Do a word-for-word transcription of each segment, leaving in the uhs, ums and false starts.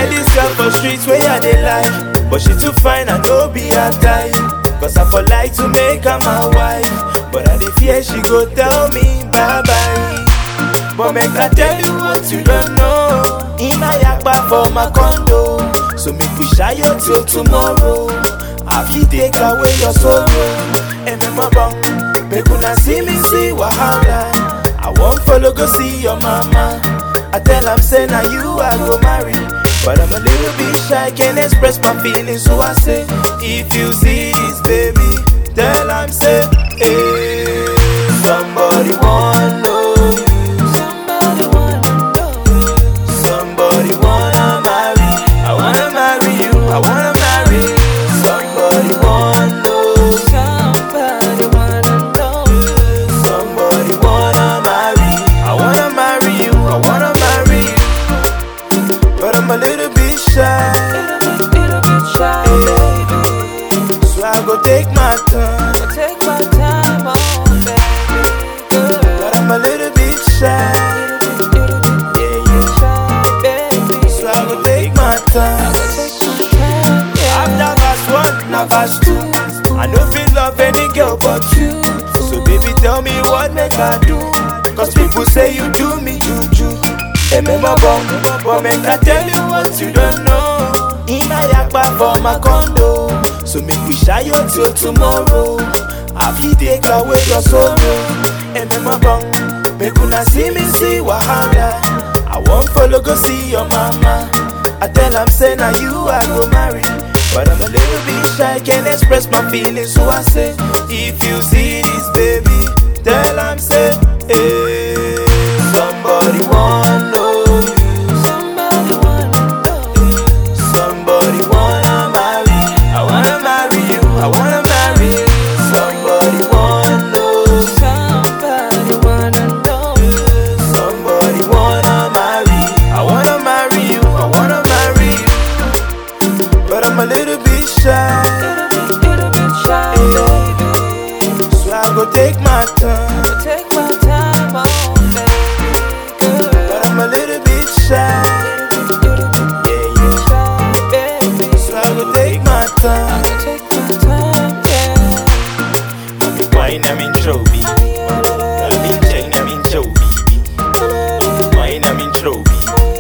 get this girl for streets where I dey like, but she too fine and no be her type. Cause I for like to make her my wife, but I dey fear she go tell me bye bye. But make I tell you what you don't know. In my yakba for my condo, so make we shy you till tomorrow. I fit take away your sorrow. And my bong, make una see me see wahala. I won't follow go see your mama. I tell am say now you I go marry, but I'm a little bit shy, can't express my feelings. So I say, if you see this baby, tell am say, hey, somebody wanna know you. Somebody wanna know you. Somebody wanna marry. I wanna marry you. I wanna marry you. Somebody wanna know you. Somebody wanna know you. Somebody wanna marry. I wanna marry you. I wanna marry you. But I'm a little bit shy. Little bit, little bit shy, baby. So I go take my time. Go take my time, oh baby, girl. But I'm a little bit shy. Little bit, little bit, yeah, yeah, shy, baby. So I go take my time. I go take my time, yeah. I'm not verse one, not verse two. I know feel love any girl but you. So baby, tell me what make I do. Cause people say you do me juju. Hey, me my bum, but make I tell you what you don't know. In my yakba for my condo, so make we shy you till tomorrow. I fit take away your sorrow. Hey, me my bum, make una see me see wahala. I won't follow go see your mama. I tell am say now you I go marry, but I'm a little bit shy, can't express my feelings. So I say, if you see this baby, tell am say, hey, somebody wanna know you. Somebody wanna know you. Somebody wanna marry. I wanna marry you. I wanna marry you. Somebody wanna know you. Somebody wanna know you. Somebody wanna marry. I wanna marry you. I wanna marry you. But I'm a little bit shy. Little bit, little bit shy, baby. So I go take my time. Go take my time, oh baby, girl. But I'm a little bit shy. Little bit, yeah, yeah, shy, baby. So I go take my time. I go take my time, yeah. I'm in wine, I'm in trophy. I'm in chain, I'm in trophy. I'm in wine, I'm in trophy.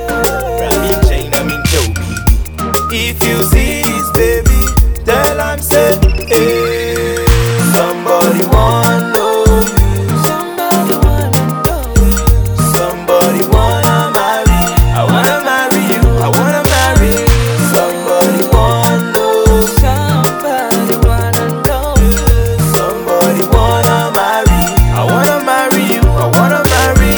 I'm in chain, I'm in trophy. If you see this baby, tell am say, hey, somebody wanna know you. Somebody wanna know you. Somebody wanna marry. I wanna marry you. I wanna marry you. Somebody wanna know you. Somebody wanna know you. Somebody wanna marry. I wanna marry you. I wanna marry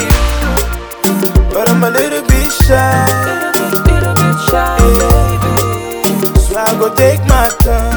you. But I'm a little bit shy. Little bit, little bit shy, baby. So I go take my time.